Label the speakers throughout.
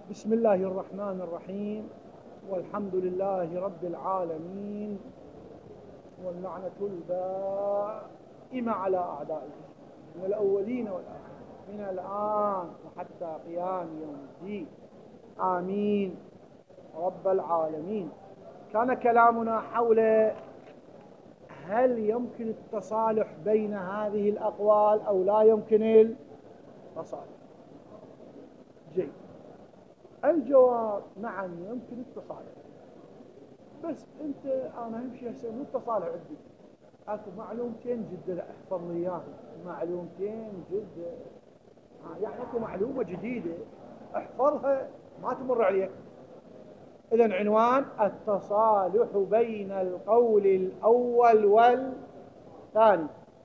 Speaker 1: بسم الله الرحمن الرحيم، والحمد لله رب العالمين، واللعنة الدائمة على أعدائه من الأولين والآخرين من الآن وحتى قيام يوم الدين، آمين رب العالمين. كان كلامنا حول هل يمكن التصالح بين هذه الأقوال أو لا يمكن التصالح. جيد، الجواب نعم يمكن التصالح، بس انا اهم شيء هسه مو التصالح عندي، اكو معلومتين جدا احفظ لي اياها، معلومتين جدا يعني اكو معلومه جديده احفظها ما تمر عليك. اذا عنوان التصالح بين القول الاول والثاني.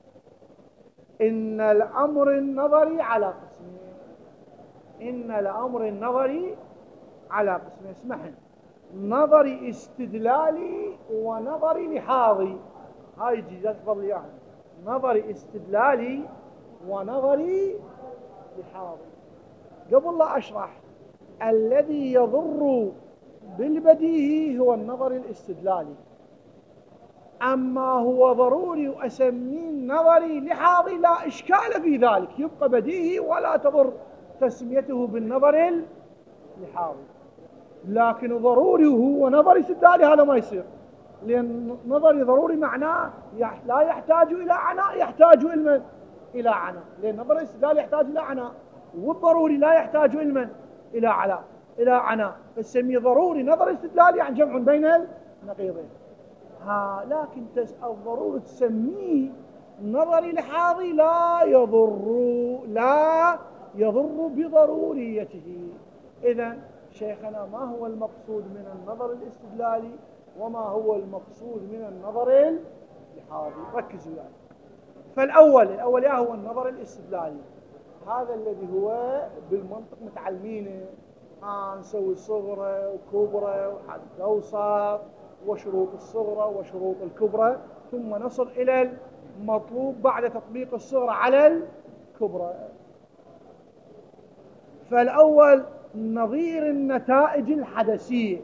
Speaker 1: ان الامر النظري على قسمين، ان الامر النظري على قسمين، اسمحن، نظري استدلالي ونظري لحاظي. هاي جيدة تفضل لي يعني نظري استدلالي ونظري لحاظي. قبل لا أشرح، الذي يضر بالبديهي هو النظر الاستدلالي، أما هو ضروري وأسميه نظري لحاظي لا إشكال في ذلك، يبقى بديهي ولا تضر تسميته بالنظر لحاظي. لكن ضروري هو نظري استدلالي هذا ما يصير، لأن نظري ضروري معناه لا يحتاج إلى عناء، يحتاج إلى عناء، لأن نظري استدلالي يحتاج إلى عناء، والضروري لا يحتاج إلى عناء، فنسميه ضروري نظري استدلالي يعني جمع بين النقيضين. لكن الضروري تسميه نظري لحاظي لا يضر بضروريته. إذن شيخنا، ما هو المقصود من النظر الاستدلالي وما هو المقصود من النظر اللحاظي؟ ركزوا يعني. فالأول هو النظر الاستدلالي، هذا الذي هو بالمنطق متعلمينه، نسوي الصغرى وكبرى وحد أوسط وشروط الصغرى وشروط الكبرى، ثم نصل إلى المطلوب بعد تطبيق الصغرى على الكبرى. فالأول نظير النتائج الحدثية،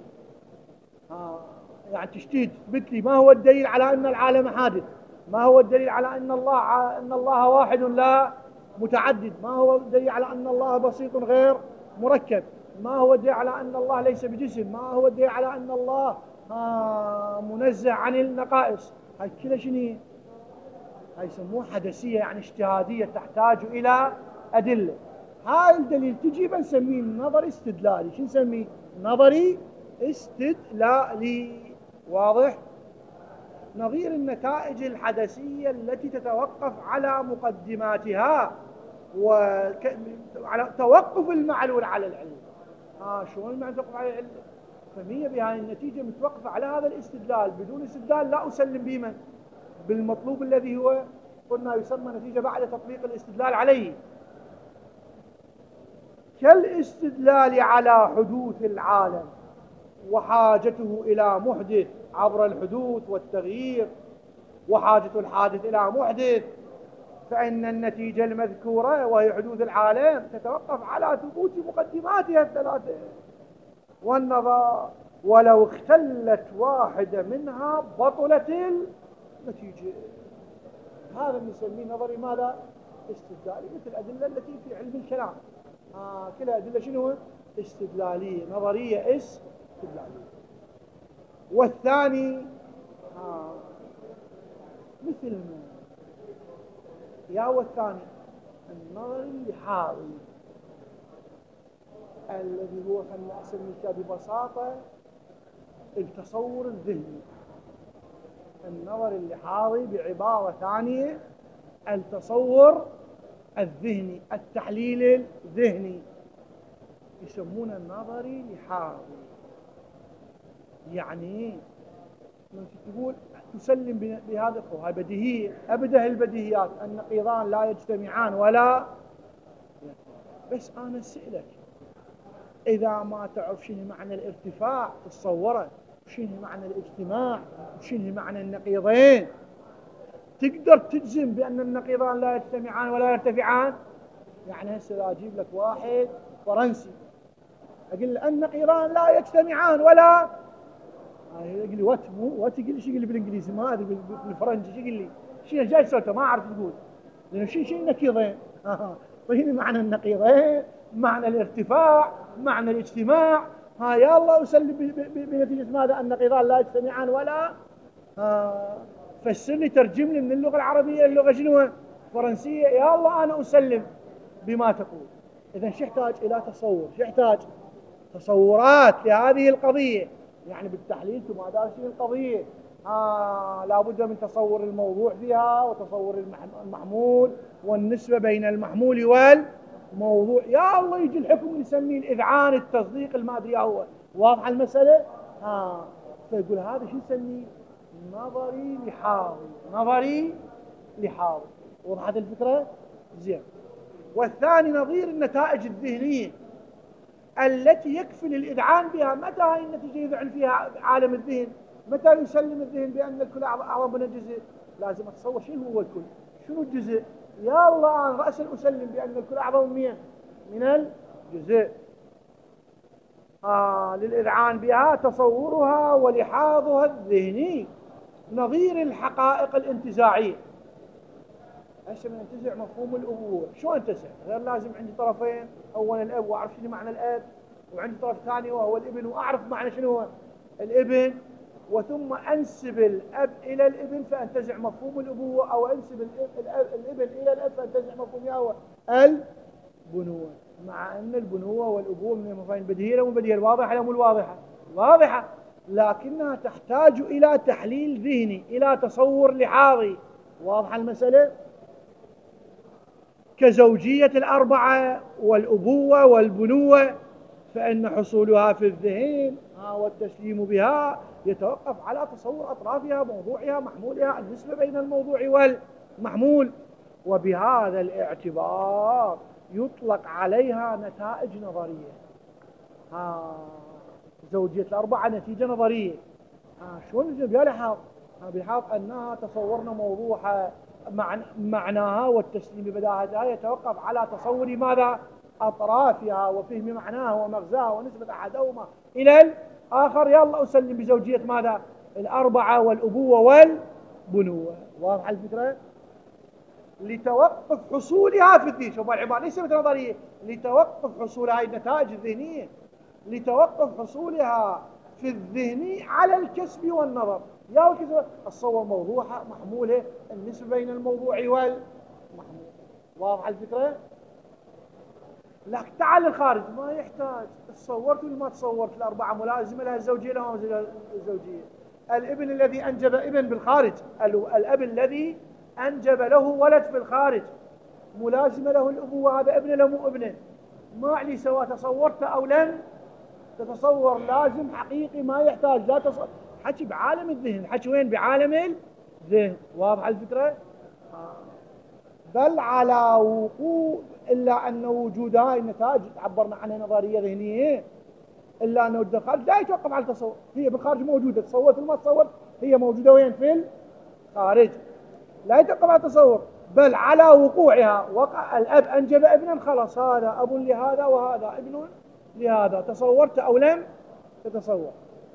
Speaker 1: يعني تشتي تثبت لي ما هو الدليل على أن العالم حادث، ما هو الدليل على أن الله واحد لا متعدد، ما هو الدليل على أن الله بسيط غير مركب، ما هو الدليل على أن الله ليس بجسم، ما هو الدليل على أن الله منزه عن النقائص. هاي كلها شنو هاي؟ يسموها حدثية، يعني اجتهادية تحتاج إلى أدلة. هاي الدليل تجي بنسميه نظري استدلالي. شو نسميه؟ نظري استدلالي. واضح؟ نظير النتائج الحدثية التي تتوقف على مقدماتها وعلى توقف المعلول على العلم. شلون المعنى توقف على العلم؟ فهي بهذه النتيجة متوقفة على هذا الاستدلال، بدون استدلال لا أسلم بمن بالمطلوب الذي هو قلنا يسمى نتيجة بعد تطبيق الاستدلال عليه، كالاستدلال على حدوث العالم وحاجته إلى محدث عبر الحدوث والتغيير، وحاجة الحادث إلى محدث، فإن النتيجة المذكورة وهي حدوث العالم تتوقف على ثبوت مقدماتها الثلاثة والنظر، ولو اختلت واحدة منها بطلت النتيجة. هذا نسميه نظري ماذا؟ استدلالي، مثل الأدلة التي في علم الكلام، كلها أدلة شنو؟ استدلالية، نظرية استدلالية. والثاني مثل ما والثاني النظر اللحاظي، الذي هو خلنا أسميه ببساطة التصور الذهني. النظر اللحاظي بعبارة ثانية التصور الذهني، التحليل الذهني، يسمونه النظري لحاظي. يعني تقول تسلم بهذا هاي بديهية، أبده البديهيات النقيضان لا يجتمعان ولا، بس أنا أسألك إذا ما تعرف شنو معنى الارتفاع تتصوره، شنو معنى الاجتماع، شنو معنى النقيضين، تقدر تجزم بأن النقيضان لا يجتمعان ولا يرتفعان؟ يعني هسه اجيب لك واحد فرنسي أقول النقيضان لا يجتمعان ولا يقول لي وات يقول لي شو يقول لي بالانجليزي ما ادري بالفرنسي شو يقول لي شيء جاي صوته ما اعرف تقول لانه شيء نقيضين طيب معنى النقيضين معنى الارتفاع معنى الاجتماع يا الله اسلم بنتيجه ماذا النقيضان لا يجتمعان ولا فسر لي ترجم لي من اللغه العربيه اللغه شنو فرنسيه يا الله انا اسلم بما تقول. اذا شو يحتاج الى تصور شو يحتاج تصورات لهذه القضيه يعني بالتحليل ثم دارسين القضيه لابد من تصور الموضوع فيها وتصور المحمول والنسبه بين المحمول والموضوع يا الله يجي الحكم نسميه الاذعان التصديق المادري هو واضحه المساله فيقول هذا شو نسميه نظري لحاظي نظري لحاظي وضحت الفكره زين. والثاني نظير النتائج الذهنيه التي يكفي الإذعان بها. متى هاي النتيجة يذعن فيها عالم الذهن؟ متى يسلم الذهن بأن الكل أعظم من الجزء؟ لازم أتصور شنو هو الكل شنو الجزء يا الله أنا رأسا أسلم بأن الكل أعظم من الجزء. للإذعان بها تصورها ولحاظها الذهني نظير الحقائق الانتزاعية. هسه من انتزع مفهوم الأبوة شو انتزع؟ غير لازم عندي طرفين أولا الأب وأعرف شنو معنى الأب وعندي طرف ثاني وهو الابن وأعرف معنى شنو هو الابن وثم أنسب الأب إلى الابن فأنتزع مفهوم الأبوة أو أنسب الابن إلى الأب فأنتزع مفهوم هو البنوة. مع أن البنوة والأبوة من المفاهيم البديهية ومن البديهية الواضحة أو الواضحة واضحة لكنها تحتاج إلى تحليل ذهني إلى تصور لحاظي. واضحة المسألة؟ كزوجية الأربعة والأبوة والبنوة فإن حصولها في الذهن والتسليم بها يتوقف على تصور أطرافها موضوعها محمولها النسبة بين الموضوع والمحمول. وبهذا الاعتبار يطلق عليها نتائج نظرية. زوجية الأربعة نتيجة نظرية. شلون بها بحاط أنها تصورنا موضوعها معناها والتسليم ببداهتها يتوقف على تصور ماذا أطرافها وفهم معناها ومغزاها ونسبة أحدهما إلى الآخر. يلا أسلم بزوجية ماذا الأربعة والأبوة والبنوة. واضح الفكرة؟ لتوقف حصولها في الذهن. شوف العبارة ليس مثل نظرية لتوقف حصول هاي النتائج الذهنية لتوقف حصولها في الذهن على الكسب والنظر. يا الكسب الصور موضوعها محموله النسبة بين الموضوع والمحمول. واضح الفكرة؟ لكن تعال الخارج ما يحتاج تصورت ولا ما تصورت الأربعة ملازمة لها الزوجية لها الزوجية. الابن الذي أنجب ابن بالخارج الأب الذي أنجب له ولد في الخارج ملازمة له الأبوة هذا ابنه له مو ابنه ما علي سواء تصورت أو لم تتصور لازم حقيقي ما يحتاج لا تصور حكي بعالم الذهن. حكي وين بعالم الذهن. واضح الفكرة؟ بل على وقوع إلا أن وجود هاي النتائج تعبرنا عنها نظرية ذهنية إلا أن وجود الخارج لا يتوقف على التصور. هي بالخارج موجودة تصورت وما تصورت هي موجودة وين في الخارج لا يتوقف على التصور بل على وقوعها. وقع الأب أنجب ابنا خلاص هذا أب لهذا وهذا ابن لهذا تصورت أو لم تتصور.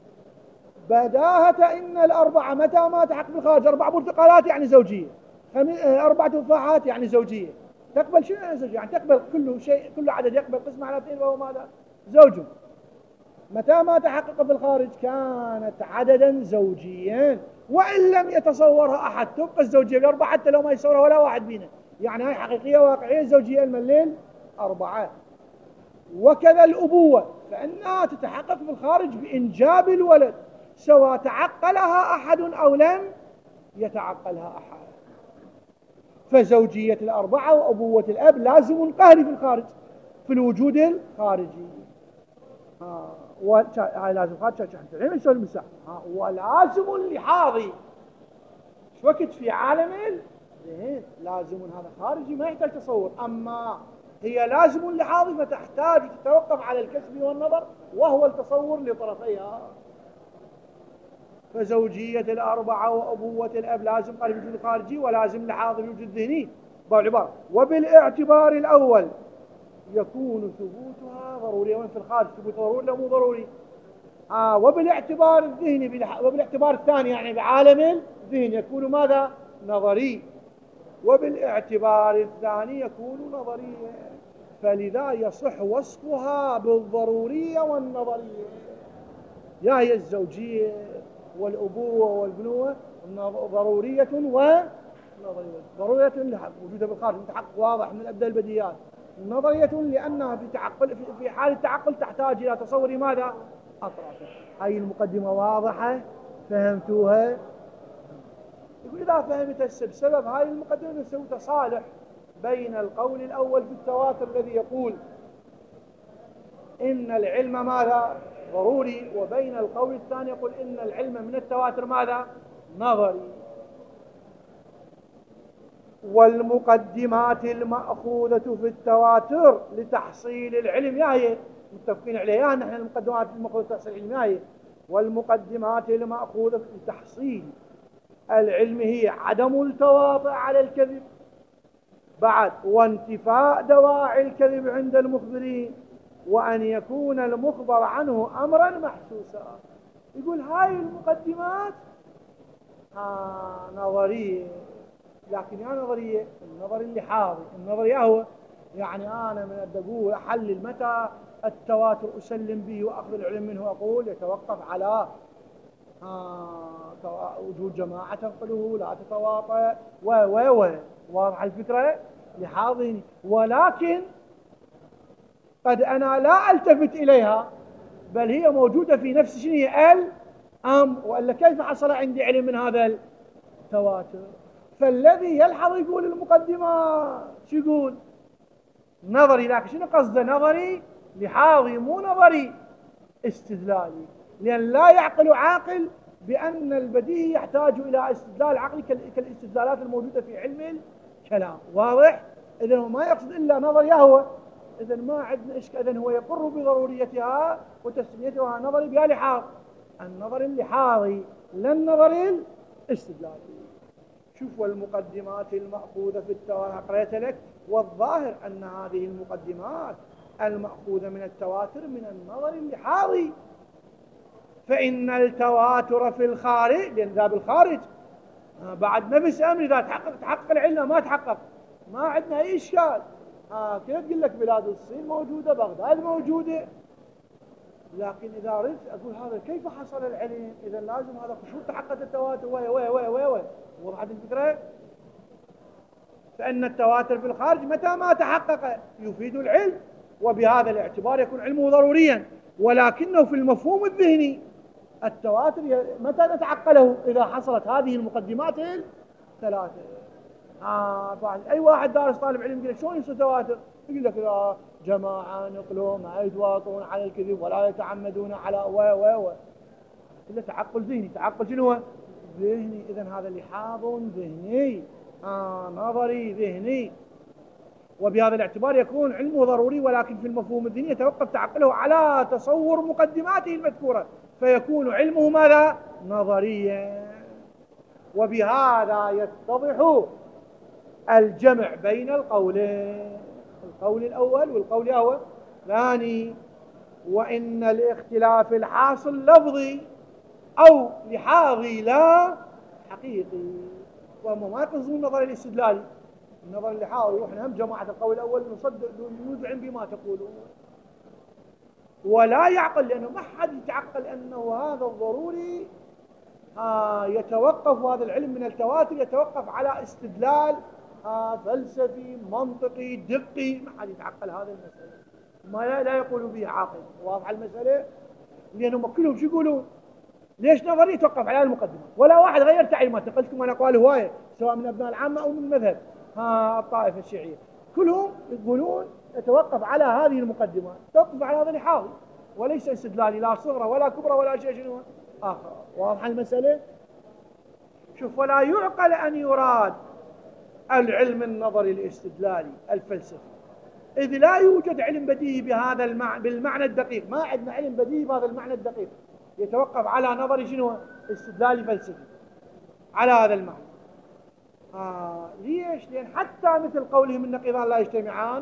Speaker 1: بداهة إن الأربعة متى ما تحق بالخارج 4 برتقالات يعني زوجية 4 تفاحات يعني زوجية تقبل شنو يعني زوجية يعني تقبل كل شيء كل عدد يقبل قسم على 2 وهو ماذا زوج. متى ما تحقق بالخارج كانت عددا زوجيا وإن لم يتصورها أحد تبقى الزوجية بالأربعة حتى لو ما يصورها ولا واحد بينا. يعني هاي حقيقية واقعية زوجية المليل 4. وكذا الأبوة فإنها تتحقق بالخارج بإنجاب الولد سواء تعقلها أحد أو لم يتعقلها أحد. فزوجية الأربعة وأبوة الأب لازم قهري في الخارج في الوجود الخارجي. هاي لازم خارج الحين يسوي المساحة. ولازم لحاظي شو وقت في عالم الذهن لازم هذا خارجي ما يحتاج تصور. أما هي لازم لحاظي فتحتاج تتوقف على الكسب والنظر وهو التصور لطرفيها. فزوجية الأربعة وأبوة الأب لازم قال الوجود الخارجي ولازم لحاظي الوجود الذهني. بالعبارة وبالاعتبار الأول يكون ثبوتها ضروري. وين في الخارج ثبوت ضروري لا مو ضروري؟ وبالاعتبار الذهني، وبالاعتبار الثاني يعني بعالم الذهن يكون ماذا؟ نظري. وبالاعتبار الثاني يكون نظريا. فلذا يصح وصفها بالضرورية والنظرية. يا هي الزوجية والأبوة والبنوة ضرورية ونظرية. ضرورية وجودها بالخارج متحقق واضح من أبدأ البديهيات. نظرية لأنها في حال التعقل تحتاج إلى تصور ماذا؟ أطرافه. هاي المقدمة واضحة؟ فهمتوها؟ يقول إذا فهمت بسبب هاي المقدمة نسوي تصالح بين القول الأول في التواتر الذي يقول إن العلم ماذا؟ ضروري، وبين القول الثاني يقول إن العلم من التواتر ماذا؟ نظري. والمقدمات المأخوذة في التواتر لتحصيل العلم، يا هي متفقين عليها نحن المقدمات المأخوذة لتحصيل العلم، يا هي والمقدمات المأخوذة لتحصيل العلم هي عدم التواطؤ على الكذب، بعد وانتفاء دواعي الكذب عند المخبرين، وأن يكون المخبر عنه أمرا محسوسا. يقول هاي المقدمات نظرية، لكن يا نظرية النظر اللي حاضر النظرية هو يعني أنا من أقول أحلل متى التواتر أسلم به وأخذ العلم منه، أقول يتوقف على وجود جماعة تنقله لا تتواطأ واضح الفكرة لحاضرين. ولكن قد أنا لا ألتفت إليها، بل هي موجودة في نفس شنو هي الأمر، وإلا كيف حصل عندي علم من هذا التواتر؟ فالذي يلحظ يقول المقدمة شو يقول؟ نظري، لكن شنو قصده نظري؟ لحاظي مو نظري استدلالي، لأن لا يعقل عاقل بأن البديهي يحتاج إلى استدلال عقلي كالاستدلالات الموجودة في علم الكلام. واضح؟ إذن هو ما يقصد إلا نظري هو، إذن ما عندنا إشكال. إذن هو يقر بضروريتها وتسميتها نظري بها لحاظ، النظر اللحاظي لا النظر الاستدلالي. شوف والمقدمات المأخوذة في التواتر قرأت لك، والظاهر أن هذه المقدمات المأخوذة من التواتر من النظر اللحاظي، فإن التواتر في الخارج، لأن ذا بالخارج بعد نفس أمر إذا تحقق العلم ما تحقق ما عندنا أي إشكال. كيف تقول لك بلاد الصين موجودة، بغداد موجودة، لكن إذا أردت أقول هذا كيف حصل العلم؟ إذا لازم هذا شو تحقق التواتر وضحت الفكرة؟ فإن التواتر في الخارج متى ما تحقق يفيد العلم، وبهذا الاعتبار يكون علمه ضروريا. ولكنه في المفهوم الذهني التواتر متى نتعقله؟ إذا حصلت هذه المقدمات الثلاثة. أي واحد دارس طالب علم يقول لك شلون يصير تواتر؟ يقول لك إذا جماعة نقلوا ما يتواطؤون على الكذب ولا يتعمدون على إلا تعقل ذهني. تعقل شنو هو؟ ذهني. إذن هذا لحاظ ذهني نظري ذهني، وبهذا الاعتبار يكون علمه ضروري، ولكن في المفهوم الذهني يتوقف تعقله على تصور مقدماته المذكورة، فيكون علمه ماذا؟ نظريا. وبهذا يتضح الجمع بين القولين، القول الأول والقول الثاني. وإن الاختلاف الحاصل لفظي أو لحاظي لا حقيقي، وهم ما يقصدون النظر الاستدلالي، النظر اللحاظي. وإحنا هم جماعة القول الأول نصدق نذعن بما تقولون، ولا يعقل، لأنه ما حد يتعقل أنه هذا الضروري يتوقف، هذا العلم من التواتر يتوقف على استدلال فلسفي منطقي دقي. ما حد يتعقل هذا المسألة، ما لا يقول به عاقل. واضح المسألة؟ لأنهم كلهم شو يقولون؟ ليش نظري يتوقف على المقدمة؟ ولا واحد غير تعليمات. نقلتكم أنا أقوال هواية سواء من أبناء العامة أو من مذهب الطائفة الشيعية، كلهم يقولون يتوقف على هذه المقدمات، يتوقف على هذا الحاضر وليس استدلالي لا صغرى ولا كبرى ولا شيء شنو آخر. واضح المسألة؟ شوف، ولا يعقل أن يراد العلم النظري الاستدلالي الفلسفي، إذ لا يوجد علم بديهي بهذا بالمعنى الدقيق. ما عندنا علم بديهي بهذا المعنى الدقيق يتوقف على نظري شنو استدلالي فلسفي على هذا المعنى. ليش؟ لأن حتى مثل قولهم النقيضان لا يجتمعان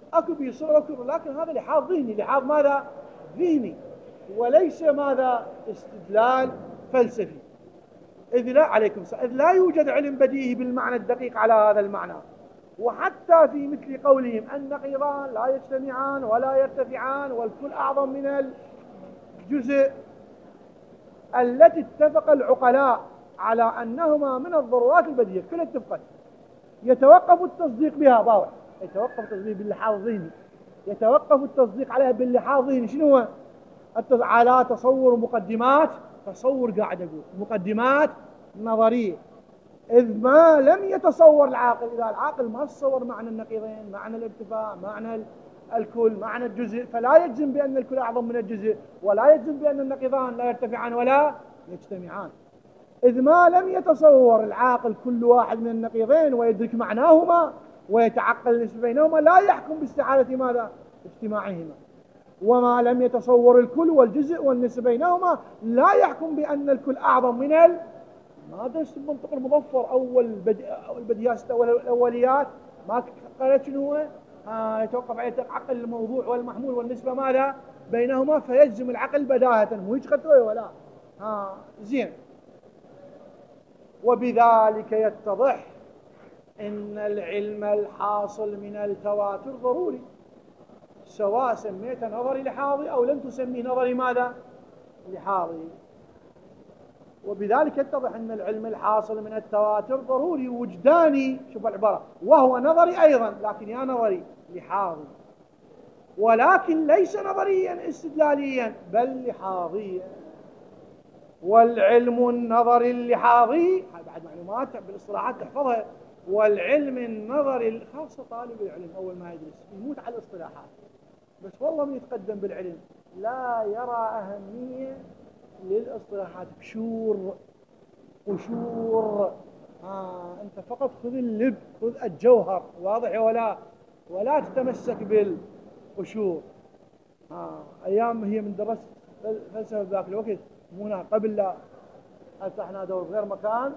Speaker 1: اكو بيصير اكو، لكن هذا لحاظ ذهني. لحاظ ماذا؟ ذهني، وليس ماذا؟ استدلال فلسفي. إذ لا عليكم إذ لا يوجد علم بديهي بالمعنى الدقيق على هذا المعنى. وحتى في مثل قولهم النقيضان لا يجتمعان ولا يرتفعان والكل أعظم من الجزء، التي اتفق العقلاء على أنهما من الضرورات البديهية، كل اتفقت، يتوقف التصديق بها باوع، يتوقف التصديق باللحاظ الذهني، يتوقف التصديق عليها باللحاظ الذهني. شنو هو؟ على تصور مقدمات، تصور قاعد أقول مقدمات نظرية. إذ ما لم يتصور العاقل، إذا العاقل ما تصور معنى النقيضين، معنى الارتفاع، معنى الكل، معنى الجزء، فلا يجزم بأن الكل أعظم من الجزء، ولا يجزم بأن النقيضان لا يرتفعان ولا يجتمعان. إذ ما لم يتصور العاقل كل واحد من النقيضين ويدرك معناهما ويتعقل النسبة بينهما، لا يحكم باستحالة ماذا؟ اجتماعهما. وما لم يتصور الكل والجزء والنسبة بينهما، لا يحكم بأن الكل أعظم من ماذا يسمى المنطق المظفر أول البديهيات الأوليات. ما قالت شنو هو؟ يتوقف على تعقل الموضوع والمحمول والنسبة ماذا بينهما، فيجزم العقل بداهة، مو يشخطوه ولا زين. وبذلك يتضح إن العلم الحاصل من التواتر ضروري، سواء سميته نظري لحاظي أو لم تسميه نظري ماذا؟ لحاظي. وبذلك يتضح أن العلم الحاصل من التواتر ضروري وجداني، شوف العبارة، وهو نظري أيضا، لكن يا نظري لحاظي، ولكن ليس نظريا استدلاليا بل لحاظيا. والعلم النظري اللحاظي، هذه بعد معلومات بالاصطلاحات تحفظها. والعلم النظري، خاصة طالب العلم أول ما يدرس يموت على الاصطلاحات، بس والله من يتقدم بالعلم لا يرى أهمية للاصطلاحات. قشور أنت فقط خذ اللب، خذ الجوهر، واضح ولا تتمسك بالقشور. أيام هي من درست فلسفة ذاك الوقت، مو قبل لا فتحنا دور غير مكان،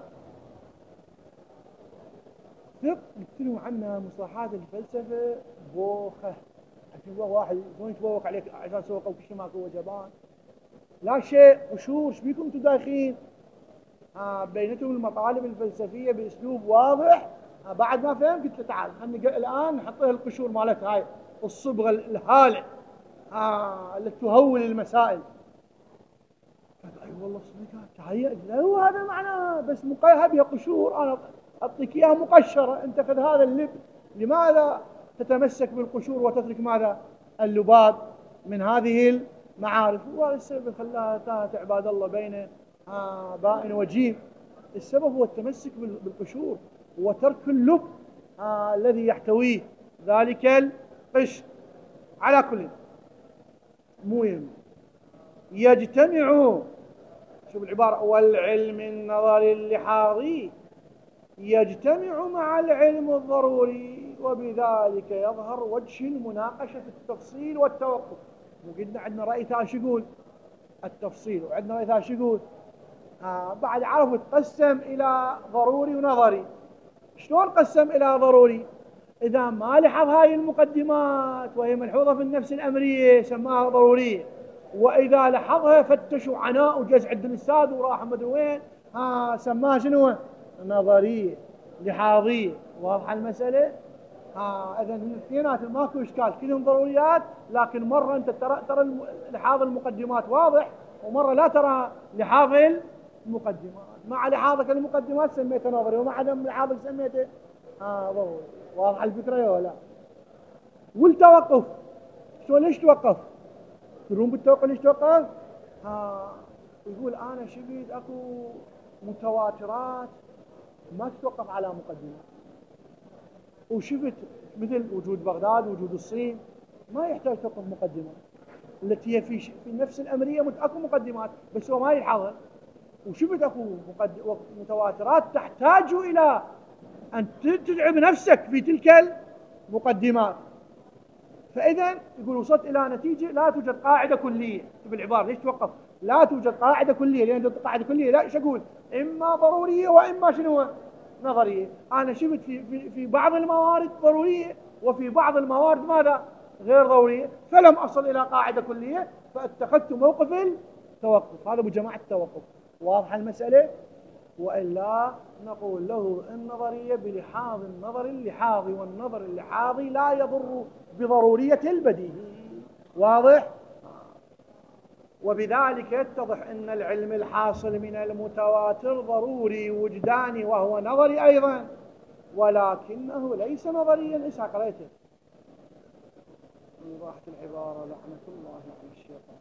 Speaker 1: ثق قلت لهم عنها مصطلحات الفلسفة بوخة. عشان واحد شلون يتفوق عليك عشان سوقه وكل ماكو وجبان، لا شيء قشور. ايش بيكم انتم داخلين؟ بينتهم المطالب الفلسفية بأسلوب واضح. بعد ما فهم قلت له تعال خلينا الآن نحط لها القشور مالت هاي الصبغة الهالة التي تهول المسائل. اي والله صدق تهيأ له هذا معناه، بس مقيها بها قشور، انا اعطيك اياها مقشره، انت خذ هذا اللب. لماذا تتمسك بالقشور وتترك ماذا؟ اللباب من هذه المعارف. وهذا السبب خلاها تاهت عباد الله بين بائن وجيم. السبب هو التمسك بالقشور وترك اللب الذي يحتويه ذلك القشر. على كل مهم يجتمع، شوف العبارة، والعلم النظري اللحاظي يجتمع مع العلم الضروري، وبذلك يظهر وجه المناقشة في التفصيل والتوقف. مو قلنا عندنا رأي ثالث يقول التفصيل، وعندنا رأي ثالث يقول بعد عرفوا تقسم إلى ضروري ونظري. شلون قسم إلى ضروري؟ إذا ما لحظ هاي المقدمات وهي ملحوظة في النفس الأمرية سماها ضرورية، وإذا لحظها فتشوا عناء وجز عند الأستاذ وراح مدري وين سماها شنو؟ نظرية لحاظية. واضحة المسألة؟ إذا الاثنينات ماكو إشكال، كلهم ضروريات، لكن مرة أنت ترى لحاظ المقدمات واضح، ومرة لا ترى لحاظ المقدمات. مع لحاظك المقدمات سميته نظري، ومع عدم لحاظك سميته ضروري. واضحة الفكرة ولا لا؟ والتوقف شلون؟ ليش توقف؟ تدرون بالتوقف ليش توقف؟ يقول أنا شفت أكو متواترات ما تتوقف على مقدمات، وشفت مثل وجود بغداد وجود الصين ما يحتاج توقف مقدمات، التي هي في نفس الأمرية أكو مقدمات بس هو ما يلحظها. وشفت أكو متواترات تحتاج إلى أن تتعب نفسك في تلك المقدمات. فإذا يقول وصلت إلى نتيجة لا توجد قاعدة كلية. بالعبارة ليش توقف؟ لا توجد قاعدة كلية، لأن قاعدة كلية لا إيش أقول؟ إما ضرورية وإما شنو؟ نظرية. أنا شفت في بعض الموارد ضرورية وفي بعض الموارد ماذا؟ غير ضرورية، فلم أصل إلى قاعدة كلية فاتخذت موقف التوقف. هذا بجماعة التوقف. واضحة المسألة؟ وإلا نقول له النظرية بلحاظ النظر اللحاظي، والنظر اللحاظي لا يضر بضرورية البديهي. واضح؟ وبذلك يتضح أن العلم الحاصل من المتواتر ضروري وجداني وهو نظري أيضا، ولكنه ليس نظريا. إيش قريته؟ إيضاح العبارة لعنة الله على الشيطان.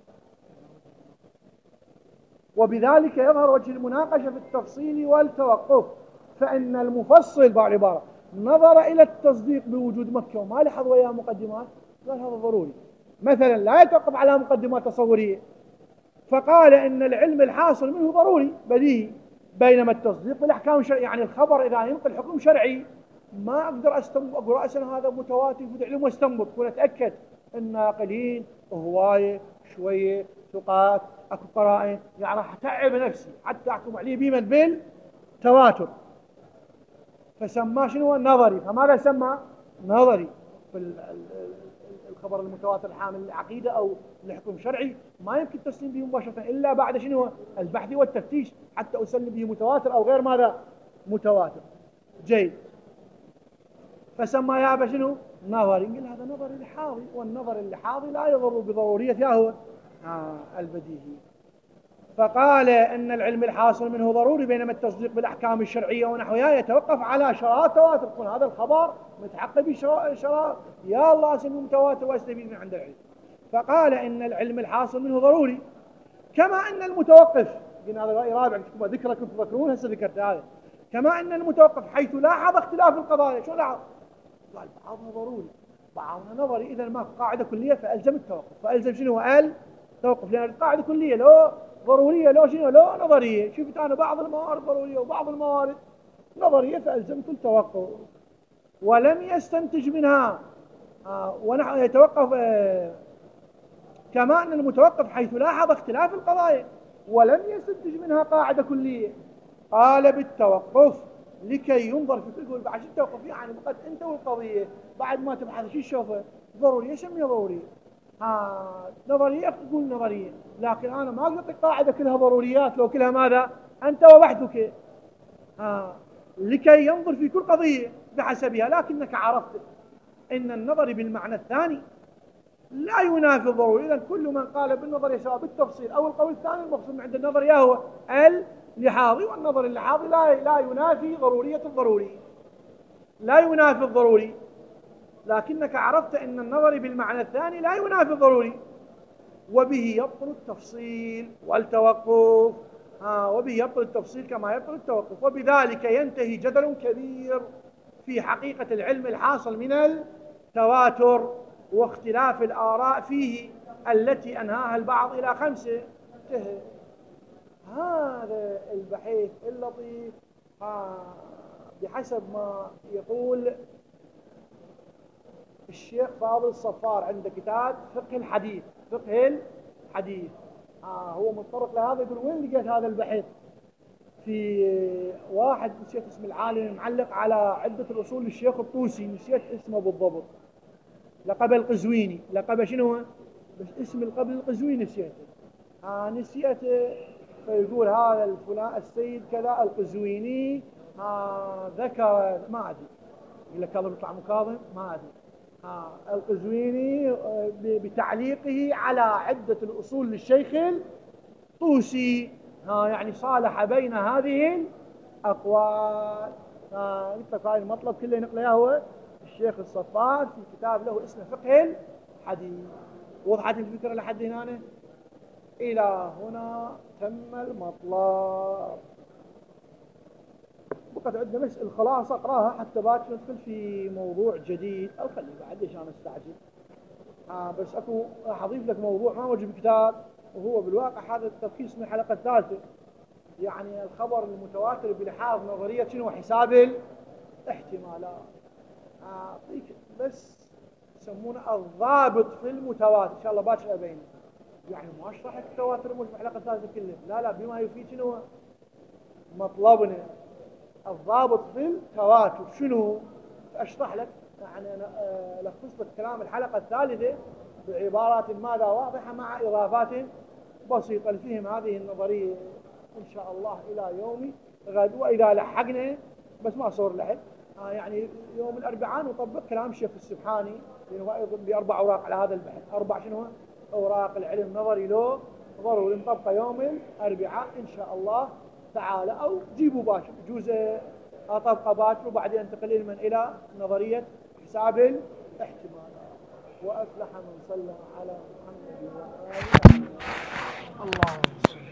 Speaker 1: وبذلك يظهر وجه المناقشة في التفصيل والتوقف، فإن المفصل بعبارة نظر إلى التصديق بوجود مكة وما لحظ وياه مقدمات، قال هذا ضروري مثلا لا يتوقف على مقدمات تصورية، فقال إن العلم الحاصل منه ضروري بديهي، بينما التصديق بالأحكام الشرعية يعني الخبر إذا ينقل حكم شرعي ما أقدر أستنبط أقول رأسا هذا متواتر في علم واستنبط، كون أتأكد الناقلين هواية شوية ثقات أكو قرائن، يعني راح أتعب نفسي حتى أحكم عليه بمن بالتواتر، فسماه شنو؟ نظري. فماذا سمى؟ نظري. في الخبر المتواتر الحامل للعقيدة أو لحكم شرعي ما يمكن التسليم به مباشرة إلا بعد شنو؟ البحث والتفتيش حتى أسلم به متواتر أو غير ماذا؟ متواتر. جيد. فسمى يا شنو؟ نظري. قال هذا نظر لحاظي، والنظر اللحاظي لا يضر بضرورية هو البديهي. فقال إن العلم الحاصل منه ضروري، بينما التصديق بالأحكام الشرعية ونحوها يتوقف على شرائط تواتر، يكون هذا الخبر متحقق بشرائط يا الله اسمه متواتر واستفيد من عند العلم. فقال إن العلم الحاصل منه ضروري، كما أن المتوقف، قلنا هذا رأي رابع ذكرى كنت تذكرون هسه ذكرت هذا، كما أن المتوقف حيث لاحظ اختلاف القضايا. شو لاحظ؟ قال بعضها ضروري بعضها نظري، إذا ما قاعدة كلية فألزم التوقف. فألزم شنو؟ التوقف، لأن القاعدة كلية لو ضرورية لو شنو؟ لو نظرية. شفت أنا بعض الموارد ضرورية وبعض الموارد نظرية فألزمت التوقف. ولم يستنتج منها ونحن يتوقف كما أن المتوقف حيث لاحظ اختلاف القضايا ولم يستنتج منها قاعدة كلية، قال بالتوقف لكي ينظر في كل. بعد التوقف يعني فقط أنت والقضية بعد ما تبحث شو تشوفه ضرورية سميها ضرورية، نظرية تقول نظرية، لكن أنا ما أقدر أعطيك قاعدة كلها ضروريات لو كلها ماذا؟ أنت وبحثك. لكي ينظر في كل قضية بحسبها، لكنك عرفت أن النظر بالمعنى الثاني لا ينافي الضروري. إذن كل من قال بالنظر سواء بالتفصيل أو القول الثاني المقصود عند النظر هو اللحاظي، والنظر اللحاظي لا ينافي ضرورية الضروري، لا ينافي الضروري، لكنك عرفت أن النظر بالمعنى الثاني لا ينافي الضروري. وبه يبطل التفصيل والتوقف، وبه يبطل التفصيل كما يبطل التوقف. وبذلك ينتهي جدل كبير في حقيقة العلم الحاصل من التواتر واختلاف الآراء فيه التي أنهاها البعض إلى 5. هذا البحث اللطيف بحسب ما يقول الشيخ فاضل الصفار عند كتاب فقه الحديث. فقه الحديث هو متطرق لهذا، يقول وين لقيت هذا البحث؟ في واحد نسيت اسم العالم معلق على عدة الأصول للشيخ الطوسي، نسيت اسمه بالضبط، لقب القزويني. لقب شنو؟ بس اسم القبل القزويني نسيته. نسيته. فيقول هذا الفلان السيد كذا القزويني ذكر ما أدري، يقول لك هذا بيطلع مكاظم ما أدري. القزويني بتعليقه على عدة الأصول للشيخ الطوسي يعني صالح بين هذه الأقوال. قلت لك هاي المطلب كله نقله هو الشيخ الصفار في كتاب له اسمه فقه الحديث. وضحت الفكرة لحد هنا؟ إلى هنا تم المطلب. بقت عندنا بس الخلاصة اقراها حتى باكر ندخل في موضوع جديد، أو خلي بعد ليش أنا استعجل. بس أكو راح أضيف لك موضوع ما موجود بالكتاب، وهو بالواقع هذا التلخيص من الحلقة الثالثة، يعني الخبر المتواتر بلحاظ نظرية شنو؟ حساب الاحتمالات. أعطيك بس يسمونه الضابط في المتواتر، إن شاء الله باكر أبينه. يعني ما أشرح لك التواتر مش بالحلقة الثالثة كلها، لا بما يفيد شنو مطلبنا. الضابط في التواتر شنو؟ أشرح لك يعني أنا لخصت كلام الحلقة الثالثة بعبارات ماذا واضحة مع إضافات بسيطة لفهم هذه النظرية إن شاء الله إلى يوم غد. وإذا لحقنا بس ما صور لحق يعني يوم الأربعاء نطبق كلام الشيخ السبحاني لأنه أيضا بأربع أوراق على هذا البحث. أربع شنو؟ أوراق العلم نظري له ضروري نطبقه يوم الأربعاء إن شاء الله تعالى، أو جيبوا باشر جوز أطبقه باكر وبعدين انتقل من إلى نظرية حساب الاحتمالات. وأفلح من صلى على محمد وآله. الله